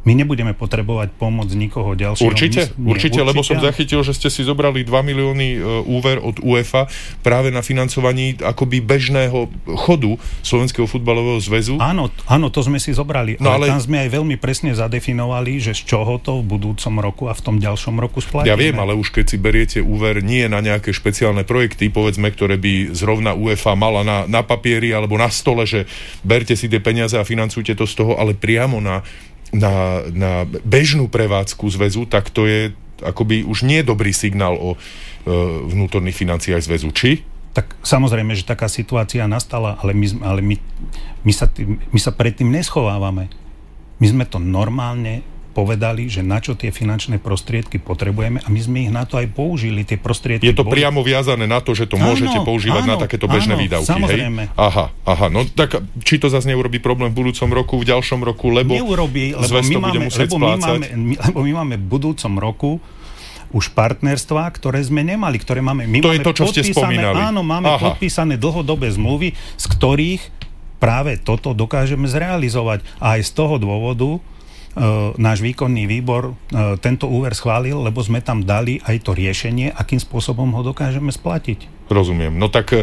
Speaker 4: My nebudeme potrebovať pomoc nikoho ďalšieho.
Speaker 3: Určite,
Speaker 4: My,
Speaker 3: určite,
Speaker 4: nie,
Speaker 3: lebo
Speaker 4: určite.
Speaker 3: som zachytil, že ste si zobrali dva milióny úver od UEFA práve na financovaní akoby bežného chodu Slovenského futbalového zväzu.
Speaker 4: Áno, áno, to sme si zobrali,
Speaker 3: no,
Speaker 4: ale,
Speaker 3: ale
Speaker 4: tam sme aj veľmi presne zadefinovali, že z čoho to v budúcom roku a v tom ďalšom roku splatíme.
Speaker 3: Ja viem, ale už keď si beriete úver nie na nejaké špeciálne projekty, povedzme, ktoré by zrovna UEFA mala na, na papieri alebo na stole, že berte si tie peniaze a financujte to z toho, ale priamo na Na, na bežnú prevádzku zväzu, tak to je akoby už nie dobrý signál o e, vnútorných financiách zväzu. Či?
Speaker 4: Tak samozrejme, že taká situácia nastala, ale my, ale my, my, sa, tým, my sa pred tým neschovávame. My sme to normálne povedali, že na čo tie finančné prostriedky potrebujeme a my sme ich na to aj použili. Tie prostriedky
Speaker 3: je to
Speaker 4: boli...
Speaker 3: priamo viazané na to, že to
Speaker 4: áno,
Speaker 3: môžete používať
Speaker 4: áno,
Speaker 3: na takéto bežné
Speaker 4: áno,
Speaker 3: výdavky.
Speaker 4: Samozrejme.
Speaker 3: Hej? Aha, aha. No tak či to zase neurobí problém v budúcom roku, v ďalšom roku, lebo
Speaker 4: neurobí, lebo
Speaker 3: zväz
Speaker 4: my
Speaker 3: to bude
Speaker 4: máme,
Speaker 3: musieť
Speaker 4: lebo my
Speaker 3: splácať?
Speaker 4: máme, my, lebo my máme v budúcom roku už partnerstvá, ktoré sme nemali, ktoré máme... My
Speaker 3: to
Speaker 4: máme
Speaker 3: je to, čo ste spomínali.
Speaker 4: Áno, máme
Speaker 3: Aha.
Speaker 4: podpísané dlhodobé zmluvy, z ktorých práve toto dokážeme zrealizovať. A aj z toho dôvodu Uh, náš výkonný výbor uh, tento úver schválil, lebo sme tam dali aj to riešenie, akým spôsobom ho dokážeme splatiť.
Speaker 3: Rozumiem. No tak,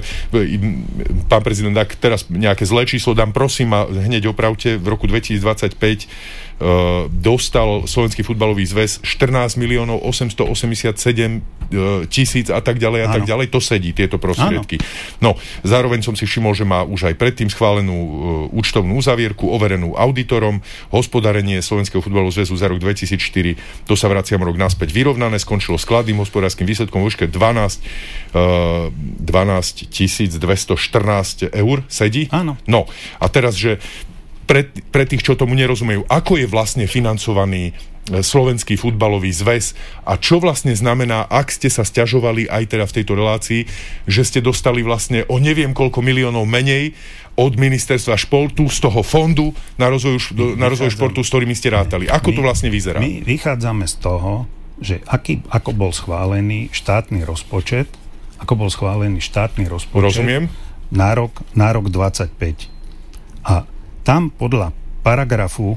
Speaker 3: pán prezident, ak teraz nejaké zlé číslo dám, prosím a hneď opravte, v roku dvetisícdvadsaťpäť uh, dostal Slovenský futbalový zväz štrnásť miliónov osemstoosemdesiatsedem tisíc a tak ďalej a ano. tak ďalej. To sedí, tieto prostriedky. Ano. No, zároveň som si všimol, že má už aj predtým schválenú uh, účtovnú uzavierku, overenú auditorom, hospodárenie Slovenského futbalového zväzu za rok dvetisícštyri, to sa vraciam rok naspäť vyrovnané, skončilo skladným hospodárskym výsledkom vo výške dvanásť uh, dvanásť tisíc dvestoštrnásť eur, sedí?
Speaker 4: Áno.
Speaker 3: No, a teraz, že pre, pre tých, čo tomu nerozumejú, ako je vlastne financovaný Slovenský futbalový zväz a čo vlastne znamená, ak ste sa sťažovali aj teda v tejto relácii, že ste dostali vlastne o neviem koľko miliónov menej od ministerstva športu z toho fondu na rozvoj, na rozvoj športu, s ktorými ste rátali. Ako my, to vlastne vyzerá?
Speaker 4: My vychádzame z toho, že aký, ako bol schválený štátny rozpočet, ako bol schválený štátny rozpočet
Speaker 3: Rozumiem.
Speaker 4: na rok, na rok dvadsaťpäť. A tam podľa paragrafu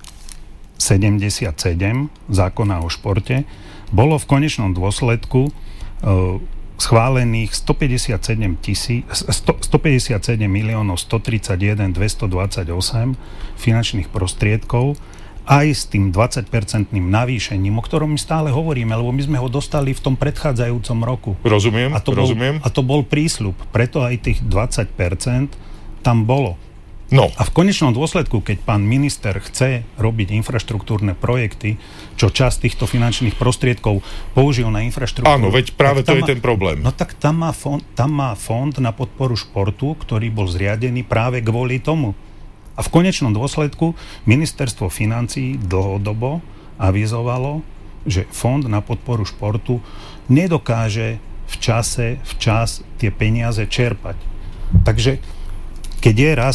Speaker 4: sedemdesiatsedem zákona o športe bolo v konečnom dôsledku e, schválených stopäťdesiatsedem miliónov stotridsaťjeden tisíc dvestodvadsaťosem finančných prostriedkov aj s tým dvadsaťpercentným navýšením, o ktorom my stále hovoríme, lebo my sme ho dostali v tom predchádzajúcom roku.
Speaker 3: Rozumiem,
Speaker 4: a to
Speaker 3: rozumiem.
Speaker 4: Bol, a to bol prísľub, preto aj tých dvadsať percent tam bolo.
Speaker 3: No.
Speaker 4: A v konečnom dôsledku, keď pán minister chce robiť infraštruktúrne projekty, čo časť týchto finančných prostriedkov použil na infraštruktúru...
Speaker 3: Áno, veď práve to je
Speaker 4: má,
Speaker 3: ten problém.
Speaker 4: No tak tam má, fond, tam má fond na podporu športu, ktorý bol zriadený práve kvôli tomu. A v konečnom dôsledku ministerstvo financií dlhodobo avizovalo, že fond na podporu športu nedokáže v čase, včas tie peniaze čerpať. Takže keď je raz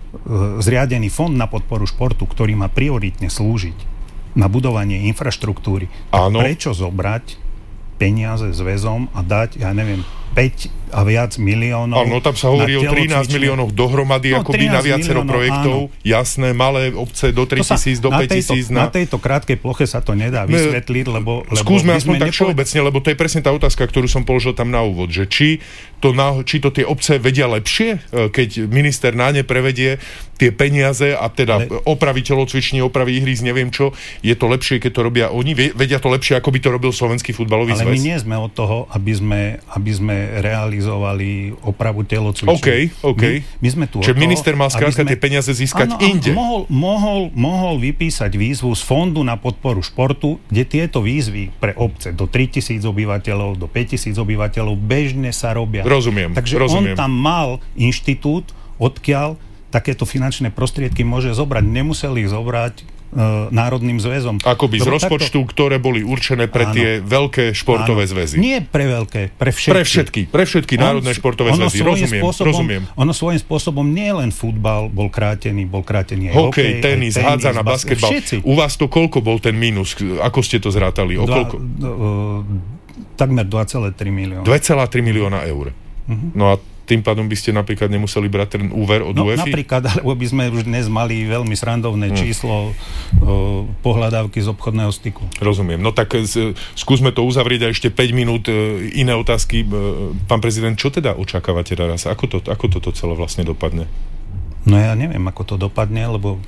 Speaker 4: zriadený fond na podporu športu, ktorý má prioritne slúžiť na budovanie infraštruktúry, prečo zobrať peniaze zväzom a dať, ja neviem, päť a viac miliónov.
Speaker 3: Áno, tam sa hovorí o trinásť miliónov dohromady, no, akoby na viacero projektov. Áno. Jasné, malé obce do tritisíc, do päťtisíc.
Speaker 4: Na... na tejto krátkej ploche sa to nedá vysvetliť, lebo...
Speaker 3: Skúsme
Speaker 4: lebo
Speaker 3: aspoň tak
Speaker 4: nepovedali...
Speaker 3: všeobecne, lebo to je presne tá otázka, ktorú som položil tam na úvod, že či to, na, či to tie obce vedia lepšie, keď minister na ne prevedie tie peniaze a teda Ale... opraví telocvične, opraví ihrísk, neviem čo, je to lepšie, keď to robia oni? Vedia to lepšie, ako by to robil Slovenský futbalový zväz?
Speaker 4: Ale my nie sme od toho, aby sme, aby sme realizovali opravu telocvične.
Speaker 3: OK, OK.
Speaker 4: My, my sme tu
Speaker 3: Čiže
Speaker 4: toho,
Speaker 3: minister mal skrátka
Speaker 4: sme...
Speaker 3: tie peniaze získať
Speaker 4: áno,
Speaker 3: inde.
Speaker 4: Mohol, mohol, mohol vypísať výzvu z Fondu na podporu športu, kde tieto výzvy pre obce do tritisíc obyvateľov, do päťtisíc obyvateľov bežne sa robia.
Speaker 3: Rozumiem.
Speaker 4: Takže
Speaker 3: rozumiem.
Speaker 4: on tam mal inštitút, odkiaľ takéto finančné prostriedky môže zobrať. Nemuseli ich zobrať e, Národným zväzom.
Speaker 3: Akoby z rozpočtu, takto... ktoré boli určené pre áno. tie veľké športové áno. zväzy.
Speaker 4: Nie pre veľké, pre všetky.
Speaker 3: Pre všetky, pre všetky on, národné športové zväzy. Rozumiem,
Speaker 4: spôsobom,
Speaker 3: rozumiem.
Speaker 4: Ono svojím spôsobom nie len futbal bol krátený, bol krátený aj
Speaker 3: hokej,
Speaker 4: hokej,
Speaker 3: tenis,
Speaker 4: tenis
Speaker 3: hádzana, basketbal. Všetci. U vás to koľko bol ten mínus? Ako ste to zrátali? O
Speaker 4: Dva,
Speaker 3: koľko?
Speaker 4: Uh, takmer dva celé tri milióna.
Speaker 3: dva celé tri milióna eur. Uh-huh. No a tým pádom by ste napríklad nemuseli brať ten úver od
Speaker 4: no,
Speaker 3: UEFA?
Speaker 4: Napríklad, alebo by sme už dnes mali veľmi srandovné hmm. číslo uh, pohľadávky z obchodného styku.
Speaker 3: Rozumiem. No tak z, skúsme to uzavrieť a ešte päť minút uh, iné otázky. Uh, pán prezident, čo teda očakávate teraz? Ako, to, ako toto celé vlastne dopadne?
Speaker 4: No ja neviem, ako to dopadne, lebo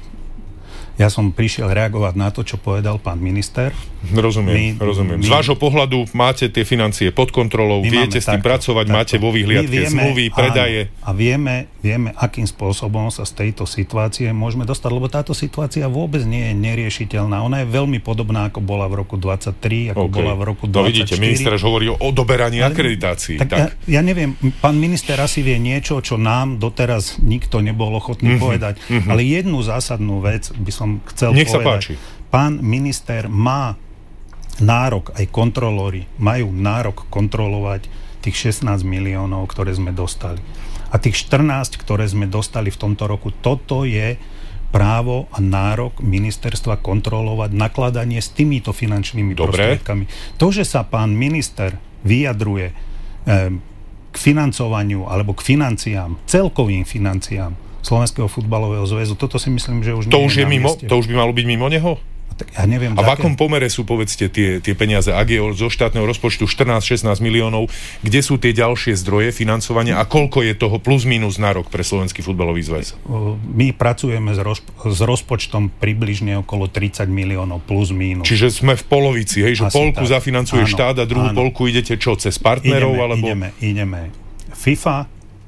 Speaker 4: ja som prišiel reagovať na to, čo povedal pán minister.
Speaker 3: Rozumiem, my, rozumiem. My, Z vášho pohľadu máte tie financie pod kontrolou, viete s tým takto, pracovať, takto. Máte vo vyhliadke zmluvy, predaje.
Speaker 4: Áno, a vieme, vieme, akým spôsobom sa z tejto situácie môžeme dostať, lebo táto situácia vôbec nie je neriešiteľná. Ona je veľmi podobná, ako bola v roku dvadsaťtri, ako okay. bola v roku dvadsaťštyri.
Speaker 3: No vidíte, minister až hovorí o odoberaní Ale, akreditácií. Tak, tak.
Speaker 4: Ja, ja neviem, pán minister asi vie niečo, čo nám doteraz nikto nebol ochotný mm-hmm, povedať, mm-hmm. ale jednu zásadnú vec by som chcel
Speaker 3: Nech
Speaker 4: povedať.
Speaker 3: Sa páči.
Speaker 4: Pán minister má nárok, aj kontrolóri majú nárok kontrolovať tých šestnásť miliónov, ktoré sme dostali. A tých štrnásť, ktoré sme dostali v tomto roku, toto je právo a nárok ministerstva kontrolovať nakladanie s týmito finančnými
Speaker 3: Dobre.
Speaker 4: prostriedkami. To, že sa pán minister vyjadruje eh, k financovaniu alebo k financiám, celkovým financiám Slovenského futbalového zväzu. Toto si myslím, že už
Speaker 3: to
Speaker 4: nie
Speaker 3: už
Speaker 4: je,
Speaker 3: je mimo,
Speaker 4: mieste.
Speaker 3: To už by malo byť mimo neho?
Speaker 4: Tak ja neviem,
Speaker 3: a v
Speaker 4: také...
Speaker 3: akom pomere sú, povedzte, tie, tie peniaze? Ak je zo štátneho rozpočtu štrnásť šestnásť miliónov, kde sú tie ďalšie zdroje financovania a koľko je toho plus minus na rok pre Slovenský futbalový zväz?
Speaker 4: My pracujeme s, roz, s rozpočtom približne okolo tridsať miliónov plus minus.
Speaker 3: Čiže sme v polovici, hej? Že
Speaker 4: Asi
Speaker 3: polku
Speaker 4: tak.
Speaker 3: zafinancuje
Speaker 4: áno,
Speaker 3: štát a druhú
Speaker 4: áno.
Speaker 3: polku idete čo? Cez partnerov?
Speaker 4: Ideme,
Speaker 3: alebo...
Speaker 4: ideme, ideme. FIFA,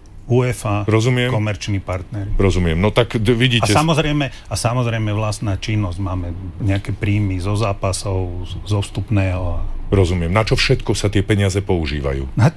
Speaker 4: UEFA,
Speaker 3: Rozumiem.
Speaker 4: komerční partneri.
Speaker 3: Rozumiem, no tak d- vidíte...
Speaker 4: A samozrejme, a samozrejme vlastná činnosť. Máme nejaké príjmy zo zápasov, zo vstupného.
Speaker 3: Rozumiem. Na čo všetko sa tie peniaze používajú?
Speaker 4: Na,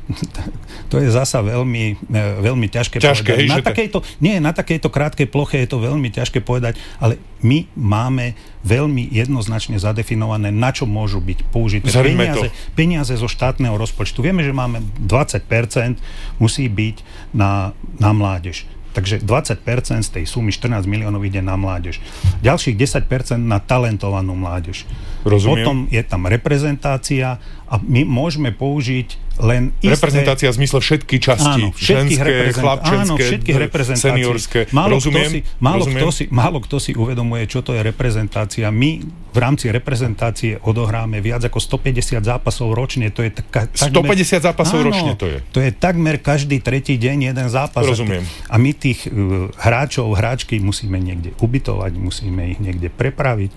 Speaker 4: to je zasa veľmi, veľmi ťažké,
Speaker 3: ťažké
Speaker 4: povedať.
Speaker 3: Hej,
Speaker 4: Na
Speaker 3: že
Speaker 4: takejto, nie, na takejto krátkej ploche je to veľmi ťažké povedať, ale my máme veľmi jednoznačne zadefinované, na čo môžu byť použité peniaze, peniaze zo štátneho rozpočtu. Vieme, že máme dvadsať percent musí byť na, na mládež. Takže dvadsať percent z tej sumy štrnásť miliónov ide na mládež. Ďalších desať percent na talentovanú mládež.
Speaker 3: Rozumiem.
Speaker 4: Potom je tam reprezentácia a my môžeme použiť len isté...
Speaker 3: Reprezentácia v zmysle všetky časti.
Speaker 4: Áno, všetkých
Speaker 3: ženské,
Speaker 4: reprezent...
Speaker 3: chlapčenské,
Speaker 4: áno, všetkých reprezentácií.
Speaker 3: seniorské.
Speaker 4: Málo,
Speaker 3: Rozumiem.
Speaker 4: Kto si, málo,
Speaker 3: Rozumiem.
Speaker 4: Kto si, málo kto si uvedomuje, čo to je reprezentácia. My v rámci reprezentácie odohráme viac ako stopäťdesiat zápasov ročne. To je tak, takmer...
Speaker 3: stopäťdesiat zápasov
Speaker 4: áno,
Speaker 3: ročne to je.
Speaker 4: To je takmer každý tretí deň jeden zápas.
Speaker 3: Rozumiem.
Speaker 4: A my tých uh, hráčov, hráčky musíme niekde ubytovať, musíme ich niekde prepraviť.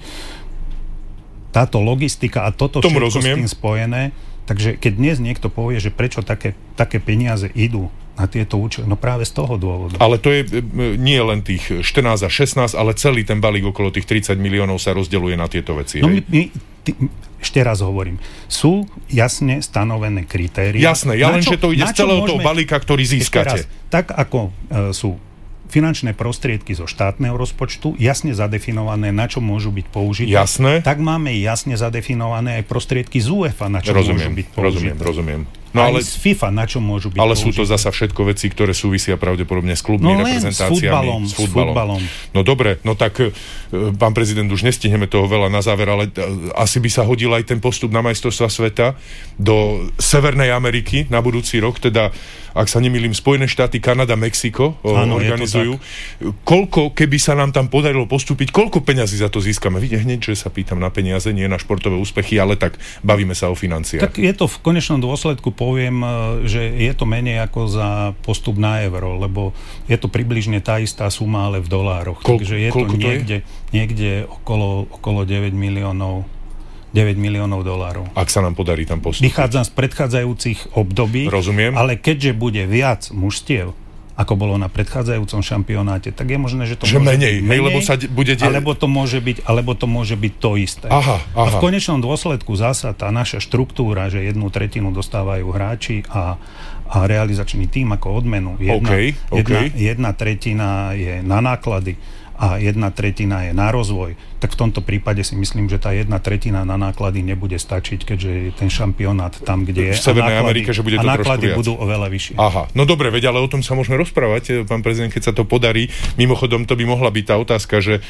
Speaker 4: Táto logistika a toto
Speaker 3: Tomu
Speaker 4: všetko
Speaker 3: rozumiem.
Speaker 4: s tým spojené. Takže keď dnes niekto povie, že prečo také, také peniaze idú na tieto účely, no práve z toho dôvodu.
Speaker 3: Ale to je e, nie len tých štrnásť a šestnásť, ale celý ten balík okolo tých tridsať miliónov sa rozdeľuje na tieto veci.
Speaker 4: No
Speaker 3: hej?
Speaker 4: my, my, ty, ešte raz hovorím, sú jasne stanovené kritéria.
Speaker 3: Jasné, ja len, že to ide z celého toho balíka, ktorý získate.
Speaker 4: Raz, tak ako e, sú finančné prostriedky zo štátneho rozpočtu, jasne zadefinované, na čo môžu byť použité.
Speaker 3: Jasné.
Speaker 4: Tak máme jasne zadefinované aj prostriedky z UEFA, na čo
Speaker 3: rozumiem,
Speaker 4: môžu byť použité.
Speaker 3: Rozumiem, rozumiem. No
Speaker 4: aj
Speaker 3: ale,
Speaker 4: z FIFA, na čo môžu byť
Speaker 3: ale
Speaker 4: použité.
Speaker 3: sú to zasa všetko veci, ktoré súvisia pravdepodobne s klubmi,
Speaker 4: no len
Speaker 3: reprezentáciami.
Speaker 4: S futbalom,
Speaker 3: s futbalom.
Speaker 4: S futbalom.
Speaker 3: No dobre, no tak pán prezident, už nestihneme toho veľa na záver, ale asi by sa hodil aj ten postup na majstrovstvá sveta do Severnej Ameriky na budúci rok, teda ak sa nemýlim, Spojené štáty, Kanada, Mexiko Áno, organizujú. Koľko, keby sa nám tam podarilo postúpiť, koľko peňazí za to získame? Vidíte, hneď, že sa pýtam na peniaze, nie na športové úspechy, ale tak bavíme sa o financiách.
Speaker 4: Tak je to v konečnom dôsledku, poviem, že je to menej ako za postup na euro, lebo je to približne tá istá suma, ale v dolároch.
Speaker 3: Kol,
Speaker 4: Takže je to niekde, to je? niekde okolo, okolo deväť miliónov deväť miliónov dolárov.
Speaker 3: Ak sa nám podarí tam postúpiť.
Speaker 4: Vychádzam z predchádzajúcich období.
Speaker 3: Rozumiem.
Speaker 4: Ale keďže bude viac mužstiev, ako bolo na predchádzajúcom šampionáte, tak je možné, že to
Speaker 3: že
Speaker 4: môže
Speaker 3: menej,
Speaker 4: byť menej,
Speaker 3: lebo sa bude de-
Speaker 4: alebo to môže byť, alebo to môže byť to isté.
Speaker 3: Aha, aha.
Speaker 4: A v konečnom dôsledku zasa tá naša štruktúra, že jednu tretinu dostávajú hráči a, a realizačný tím ako odmenu. Jedna,
Speaker 3: okay, okay.
Speaker 4: Jedna, jedna tretina je na náklady a jedna tretina je na rozvoj, tak v tomto prípade si myslím, že tá jedna tretina na náklady nebude stačiť, keďže je ten šampionát tam, kde je.
Speaker 3: V Severnej
Speaker 4: náklady,
Speaker 3: Amerike, že bude to
Speaker 4: a náklady
Speaker 3: trošku viac.
Speaker 4: budú oveľa vyššie.
Speaker 3: Aha, no dobre, veď, ale o tom sa môžeme rozprávať, pán prezident, keď sa to podarí. Mimochodom, to by mohla byť tá otázka, že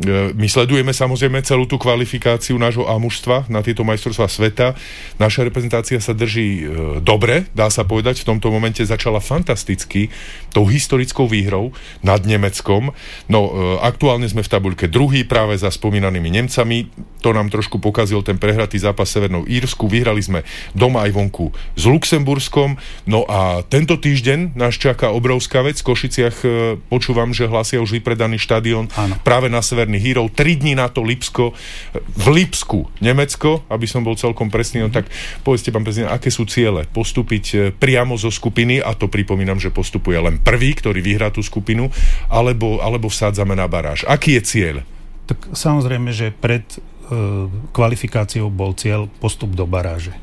Speaker 3: My sledujeme samozrejme celú tú kvalifikáciu nášho A-mužstva na tieto majstrovstvá sveta. Naša reprezentácia sa drží dobre, dá sa povedať. V tomto momente začala fantasticky tou historickou výhrou nad Nemeckom. No, aktuálne sme v tabuľke druhý práve za spomínanými Nemcami. To nám trošku pokazil ten prehratý zápas s Severnou Írsku. Vyhrali sme doma aj vonku s Luxemburskom. No a tento týždeň nás čaká obrovská vec. V Košiciach počúvam, že hlásia už vypredaný štadión práve na Severnej Hírov, tri dní na to Lipsko, v Lipsku, Nemecko, aby som bol celkom presný, no tak povedzte, pán prezident, aké sú ciele? Postúpiť priamo zo skupiny, a to pripomínam, že postupuje len prvý, ktorý vyhrá tú skupinu, alebo, alebo vsádzame na baráž. Aký je cieľ?
Speaker 4: Tak samozrejme, že pred e, kvalifikáciou bol cieľ postup do baráže.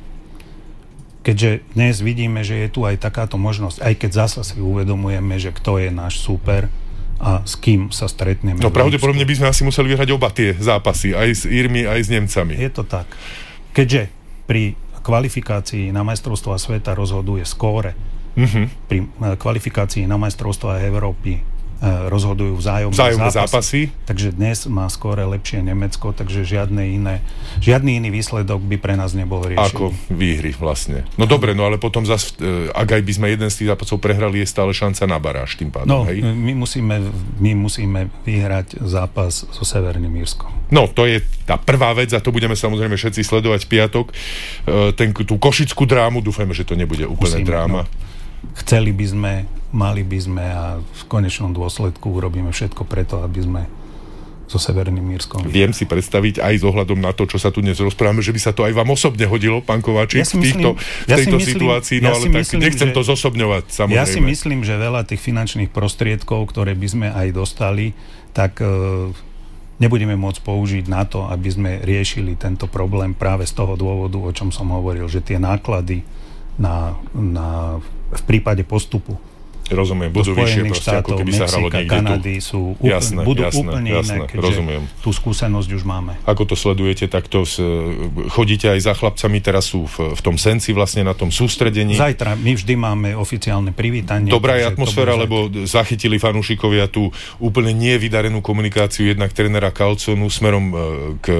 Speaker 4: Keďže dnes vidíme, že je tu aj takáto možnosť, aj keď zasa si uvedomujeme, že kto je náš súper a s kým sa stretneme.
Speaker 3: No pravdepodobne by sme asi museli vyhrať oba tie zápasy, aj s Írmi, aj s Nemcami.
Speaker 4: Je to tak. Keďže pri kvalifikácii na majstrovstvá sveta rozhoduje skóre, mm-hmm. pri kvalifikácii na majstrovstvá Európy rozhodujú vzájomné,
Speaker 3: vzájomné
Speaker 4: zápasy.
Speaker 3: zápasy.
Speaker 4: Takže dnes má skóre lepšie Nemecko, takže žiadne iné, žiadny iný výsledok by pre nás nebol riešený.
Speaker 3: Ako výhry vlastne. No dobre, no ale potom zase, ak aj by sme jeden z tých zápasov prehrali, je stále šanca na baráž tým pádom,
Speaker 4: No,
Speaker 3: hej?
Speaker 4: my musíme, my musíme vyhrať zápas so Severným Írskom.
Speaker 3: No, to je tá prvá vec a to budeme samozrejme všetci sledovať v piatok. Ten, tú košickú drámu, dúfajme, že to nebude úplne
Speaker 4: musíme,
Speaker 3: dráma.
Speaker 4: No. Chceli by sme, mali by sme a v konečnom dôsledku urobíme všetko preto, aby sme so Severným Írskom.
Speaker 3: Viem si predstaviť aj s ohľadom na to, čo sa tu dnes rozprávame, že by sa to aj vám osobne hodilo, pán Kováčik, ja v, týchto, v tejto ja myslím, situácii, no ja ale tak myslím, nechcem že, to zosobňovať, samozrejme.
Speaker 4: Ja si myslím, že veľa tých finančných prostriedkov, ktoré by sme aj dostali, tak e, nebudeme môcť použiť na to, aby sme riešili tento problém práve z toho dôvodu, o čom som hovoril, že tie náklady na, na v prípade postupu
Speaker 3: rozumiem, budú vyššie proste, ako keby
Speaker 4: Mexika,
Speaker 3: sa hralo niekde
Speaker 4: Kanady
Speaker 3: tu.
Speaker 4: sú úplne, jasné, budú
Speaker 3: jasné,
Speaker 4: úplne
Speaker 3: jasné,
Speaker 4: iné, keďže
Speaker 3: rozumiem.
Speaker 4: Tú skúsenosť už máme.
Speaker 3: Ako to sledujete, tak to s, chodíte aj za chlapcami, teraz sú v, v tom Senci vlastne na tom sústredení.
Speaker 4: Zajtra, my vždy máme oficiálne privítanie.
Speaker 3: Dobrá je atmosféra, lebo zachytili fanúšikovia tú úplne nevydarenú komunikáciu jednak trénera Carlsonu smerom k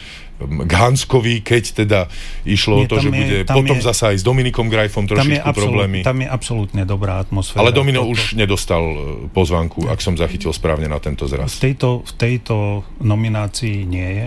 Speaker 3: k Hanskovi, keď teda išlo Nie, o to, že je, bude potom je, zasa aj s Dominikom Grajfom trošičku absolút, problémy.
Speaker 4: Tam je absolútne dobrá atmosféra.
Speaker 3: Ale Domino toto... už nedostal pozvánku, ak som zachytil správne na tento zraz.
Speaker 4: V tejto, v tejto nominácii nie je,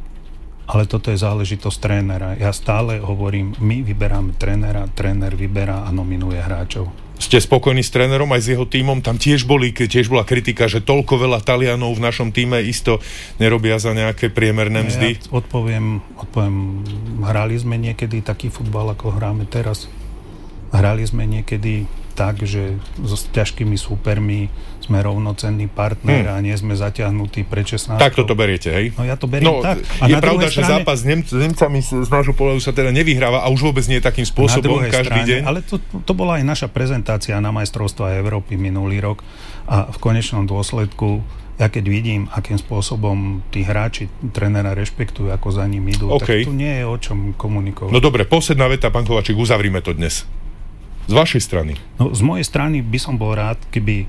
Speaker 4: ale toto je záležitosť trénera. Ja stále hovorím, my vyberáme trénera, tréner vyberá a nominuje hráčov.
Speaker 3: Ste spokojní s trénerom aj s jeho tímom? Tam tiež, boli, tiež bola kritika, že toľko veľa Talianov v našom tíme isto nerobia za nejaké priemerné mzdy.
Speaker 4: Ja odpoviem, odpoviem, hrali sme niekedy taký futbal, ako hráme teraz. Hrali sme niekedy tak, že so ťažkými súpermi sme rovnocenný partner hmm. a nie sme zatiahnutí pred šestnástkou.
Speaker 3: Tak toto beriete, hej?
Speaker 4: No ja to beriem
Speaker 3: no,
Speaker 4: tak.
Speaker 3: A je pravda, strane... že zápas s, Nem- s Nemcami z, z nášho pohľadu sa teda nevyhráva a už vôbec nie je takým spôsobom každý strane, deň.
Speaker 4: Ale to, to bola aj naša prezentácia na majstrovstvá Európy minulý rok a v konečnom dôsledku ja keď vidím, akým spôsobom tí hráči trénera rešpektujú, ako za ním idú, okay. tak tu nie je o čom komunikovať.
Speaker 3: No dobre, posledná veta, pán Kováčik, uzavrime to dnes. Z vašej strany?
Speaker 4: No, z mojej strany by som bol rád, keby e,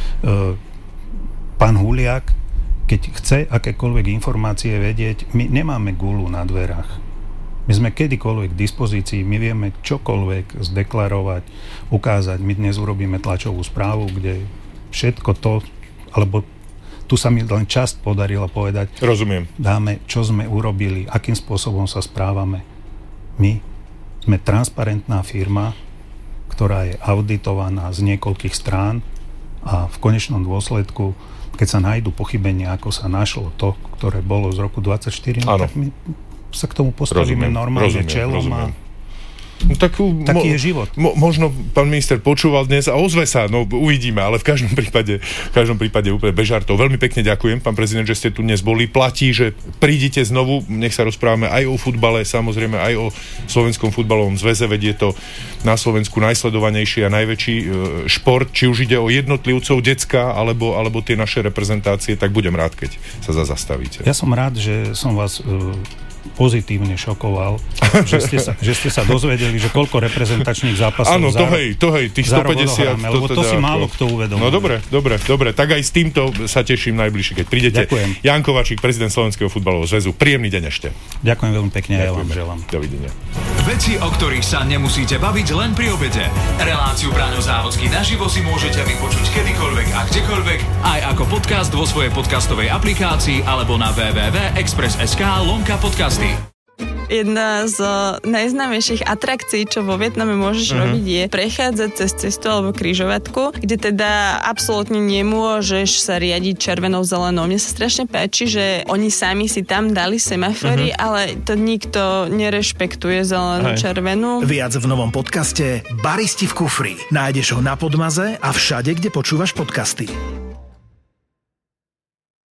Speaker 4: pán Huliak, keď chce akékoľvek informácie vedieť, my nemáme gulu na dverách. My sme kedykoľvek k dispozícii, my vieme čokoľvek zdeklarovať, ukázať. My dnes urobíme tlačovú správu, kde všetko to, alebo tu sa mi len časť podarilo povedať.
Speaker 3: Rozumiem.
Speaker 4: Dáme, čo sme urobili, akým spôsobom sa správame. My sme transparentná firma, ktorá je auditovaná z niekoľkých strán a v konečnom dôsledku, keď sa nájdu pochybenia, ako sa našlo to, ktoré bolo z roku dvadsaťštyri, no, tak my sa k tomu postavíme rozumiem, rozumiem, čelom rozumiem. a
Speaker 3: No, tak,
Speaker 4: taký mo, je život.
Speaker 3: Mo, možno pán minister počúval dnes a ozve sa, no uvidíme, ale v každom prípade, v každom prípade úplne bez žartov. Veľmi pekne ďakujem, pán prezident, že ste tu dnes boli. Platí, že prídite znovu, nech sa rozprávame aj o futbale, samozrejme aj o Slovenskom futbalovom zväze, veď je to na Slovensku najsledovanejší a najväčší e, šport, či už ide o jednotlivcov, decka, alebo, alebo tie naše reprezentácie, tak budem rád, keď sa zastavíte.
Speaker 4: Ja som rád, že som vás e, pozitívne šokoval, že ste, sa, že ste sa dozvedeli, že koľko reprezentačných zápasov
Speaker 3: áno, to
Speaker 4: za,
Speaker 3: hej, to hej, tých stopäťdesiat.
Speaker 4: Hráme, lebo to, to si ako... málo kto uvedomuje.
Speaker 3: No dobre, dobre, dobre, tak aj s týmto sa teším najbližšie, keď prídete.
Speaker 4: Ďakujem.
Speaker 3: Jan Kovačík, prezident Slovenského futbalového zväzu. Príjemný deň ešte.
Speaker 4: Ďakujem veľmi pekne, ja vám želám.
Speaker 3: Dovidenia.
Speaker 2: Veci, o ktorých sa nemusíte baviť len pri obede. Reláciu Braňo Závodský naživo si môžete vypočuť kedykoľvek a kdekoľvek, aj ako podcast vo svojej podcastovej aplikácii alebo na w w w bodka express bodka es ká lomka podcasty.
Speaker 5: Jedna z najznámejších atrakcií, čo vo Vietname môžeš uh-huh. robiť, je prechádzať cez cestu alebo križovatku, kde teda absolútne nemôžeš sa riadiť červenou zelenou. Mne sa strašne páči, že oni sami si tam dali semafory, uh-huh. ale to nikto nerešpektuje zelenú, červenú.
Speaker 6: Viac v novom podcaste Baristi v kufri. Nájdeš ho na Podmaze a všade, kde počúvaš podcasty.